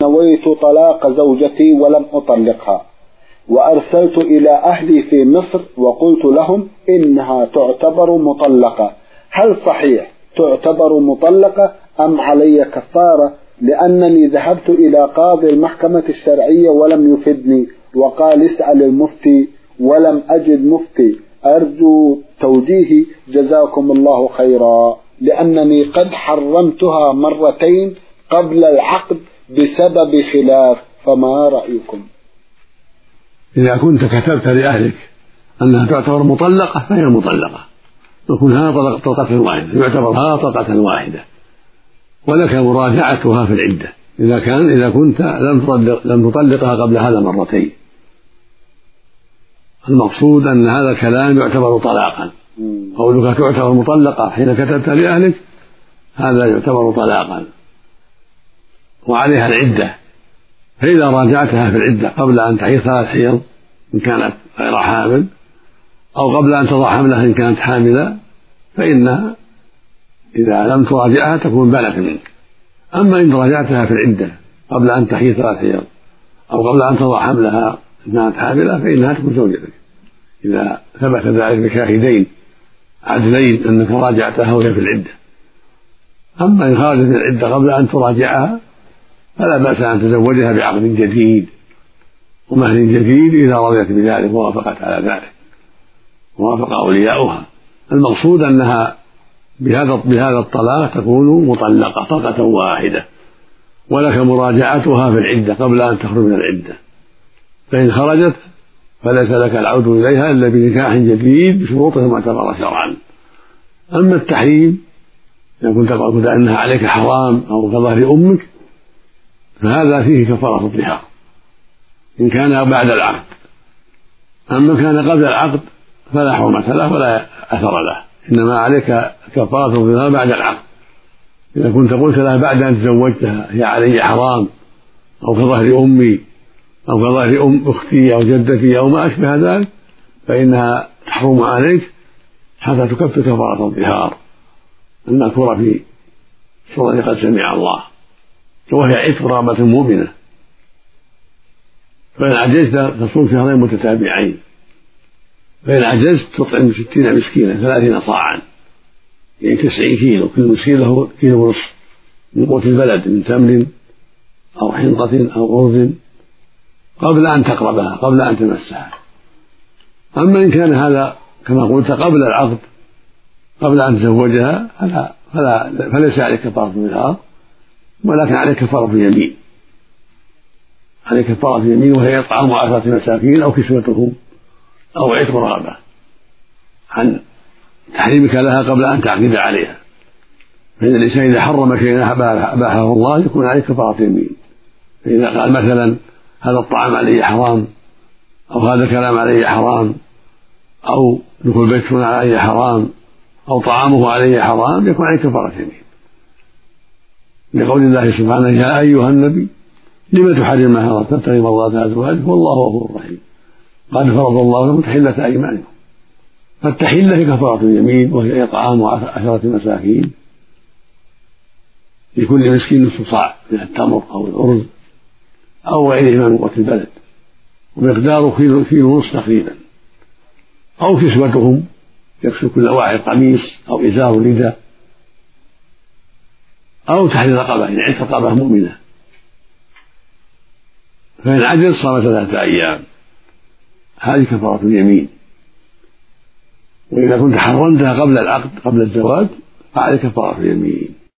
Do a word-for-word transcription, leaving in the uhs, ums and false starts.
نويت طلاق زوجتي ولم أطلقها، وأرسلت إلى أهلي في مصر وقلت لهم إنها تعتبر مطلقة، هل صحيح تعتبر مطلقة أم علي كفارة؟ لأنني ذهبت إلى قاضي المحكمة الشرعية ولم يفدني، وقال اسأل المفتي ولم أجد مفتي، أرجو توجيهي جزاكم الله خيرا، لأنني قد حرمتها مرتين قبل العقد بسبب خلاف، فما رأيكم؟ إذا كنت كتبت لأهلك أنها تعتبر مطلقة فهي مطلقة، وكونها طلقة واحدة يعتبرها طلقة واحدة، ولك مراجعتها في العدة إذا كان إذا كنت لم تطلق لم تطلقها قبل هذا مرتين. المقصود أن هذا الكلام يعتبر طلاقا، قولك تعتبر مطلقة حين كتبت لأهلك هذا يعتبر طلاقا، وعليها العدة، فإذا راجعتها في العدة قبل أن تحيض ثلاث حيض إن كانت غير حامل، أو قبل أن تضع حملها إن كانت حاملة، فإنها إذا لم تراجعها تكون بانت منك. أما إن راجعتها في العدة قبل أن تحيض ثلاث حيض أو قبل أن تضع حملها إن كانت حاملة فإنها تكون زوجتك، إذا ثبت ذلك بشاهدين عدلين أنك راجعتها وهي في العدة. أما إن خرجت من العدة قبل أن تراجعها فلا بأس أن تزوجها بعقد جديد ومهر جديد إذا رضيت بذلك ووافقت على ذلك ووافق أولياؤها. المقصود أنها بهذا بهذا الطلاق تكون مطلقة طلقة واحدة، ولك مراجعتها في العدة قبل أن تخرج من العدة، فإن خرجت فليس لك العود إليها إلا بنكاح جديد بشروطه المعتبرة شرعا. أما التحريم إذا كنت قلت أنها عليك حرام أو كظهر أمك فهذا فيه كفارة الظهار إن كان بعد العقد، أما كان قبل العقد فلا حرمة له ولا أثر له، إنما عليك كفارة الظهار بعد العقد. إذا كنت قلت لها بعد أن تزوجتها هي علي حرام أو كظهر أمي أو كظهر أم أختي أو جدتي أو ما أشبه ذلك فإنها تحرم عليك حتى تكفر كفارة الظهار المذكورة في سورة قد سمع الله، وهي عتق رغبة مؤمنة. فإن عجزت تصوم شهرين متتابعين، فإن عجزت تطعم ستين مسكينا ثلاثين صاعا يعني تسعين كيلو، كل مسكين له كيلو ونصف من قوت البلد من تمر أو حنطة أو أرز قبل أن تقربها قبل أن تمسها. أما إن كان هذا كما قلت قبل العقد قبل أن تزوجها فلا, فلا فليس عليك كفارة الظهار، ولكن عليك كفارة يمين، عليك كفارة يمين وهي إطعام عشرة مساكين أو كسوتهم أو عتق رغبة عن تحريمك لها قبل أن تعقد عليها. فإن الإنسان إذا حرم شيئا أباحه الله يكون عليه كفارة يمين. فإذا قال مثلا هذا الطعام عليه حرام أو هذا الكلام عليه حرام أو دخول بيت عليه حرام أو طعامه عليه حرام يكون عليه كفارة يمين، لقول الله سبحانه يا أيها النبي لم تحرم ما حرم تبتغي مرضات أزواجك والله غفور رحيم قد فرض الله لكم تحلة أيمانكم. فالتحلة هي كفارة اليمين وهي إطعام عشرة مساكين لكل مسكين نصف صاع من التمر أو الأرز أو غيرهما من قوت البلد ومقداره كيلو كيلو ونصف تقريبا، أو كسوتهم يكسو كل واحد قميص أو إزار رداء أو تحرير رقبة يعني عتق رقبة مؤمنة. فإن عجز صام ثلاثة أيام، هذه كفارة اليمين. وإذا كنت حرمتها قبل العقد قبل الزواج فعليك كفارة اليمين.